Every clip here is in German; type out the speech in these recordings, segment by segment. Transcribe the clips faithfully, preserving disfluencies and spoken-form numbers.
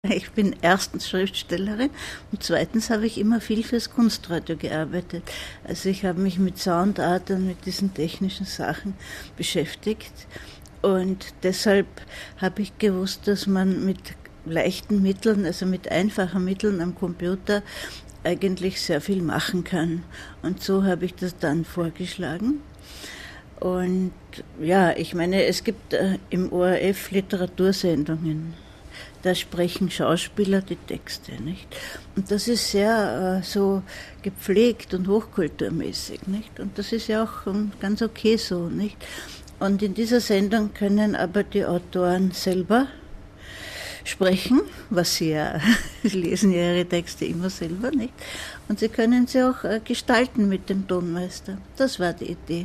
Ich bin erstens Schriftstellerin und zweitens habe ich immer viel fürs Kunstradio gearbeitet. Also ich habe mich mit Soundart und mit diesen technischen Sachen beschäftigt und deshalb habe ich gewusst, dass man mit leichten Mitteln, also mit einfachen Mitteln am Computer eigentlich sehr viel machen kann. Und so habe ich das dann vorgeschlagen. Und ja, ich meine, es gibt äh, im O R F Literatursendungen. Da sprechen Schauspieler die Texte, nicht? Und das ist sehr äh, so gepflegt und hochkulturmäßig, nicht? Und das ist ja auch um, ganz okay so, nicht? Und in dieser Sendung können aber die Autoren selber sprechen, was sie ja, sie lesen ja ihre Texte immer selber, nicht? Und sie können sie auch äh, gestalten mit dem Tonmeister. Das war die Idee.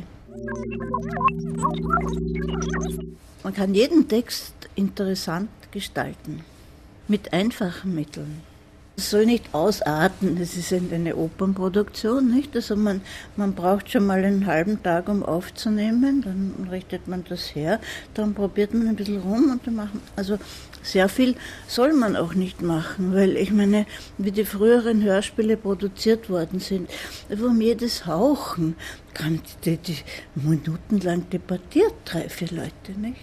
Man kann jeden Text interessant gestalten, mit einfachen Mitteln. Es soll nicht ausarten, es ist eine Opernproduktion, nicht? Also man, man braucht schon mal einen halben Tag, um aufzunehmen, dann richtet man das her, dann probiert man ein bisschen rum und dann machen, also sehr viel soll man auch nicht machen, weil ich meine, wie die früheren Hörspiele produziert worden sind, wo um jedes Hauchen kann die, die minutenlang debattiert, drei, vier Leute, nicht?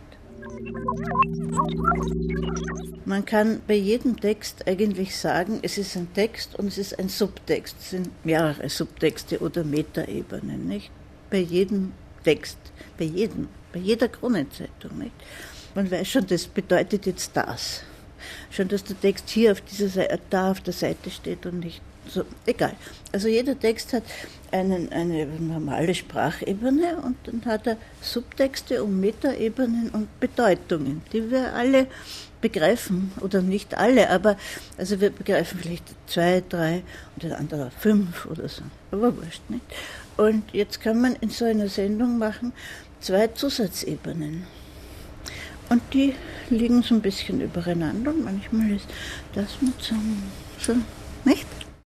Man kann bei jedem Text eigentlich sagen, es ist ein Text und es ist ein Subtext. Es sind mehrere Subtexte oder Metaebenen, nicht? Bei jedem Text, bei jedem, bei jeder Kronenzeitung, nicht? Man weiß schon, das bedeutet jetzt das. Schon, dass der Text hier auf dieser Seite, da auf der Seite steht und nicht so, egal. Also jeder Text hat einen, eine normale Sprachebene und dann hat er Subtexte und Metaebenen und Bedeutungen, die wir alle begreifen, oder nicht alle, aber also wir begreifen vielleicht zwei, drei und der andere fünf oder so, aber wurscht, nicht? Und jetzt kann man in so einer Sendung machen zwei Zusatzebenen. Und die liegen so ein bisschen übereinander und manchmal ist das mit so, so nicht?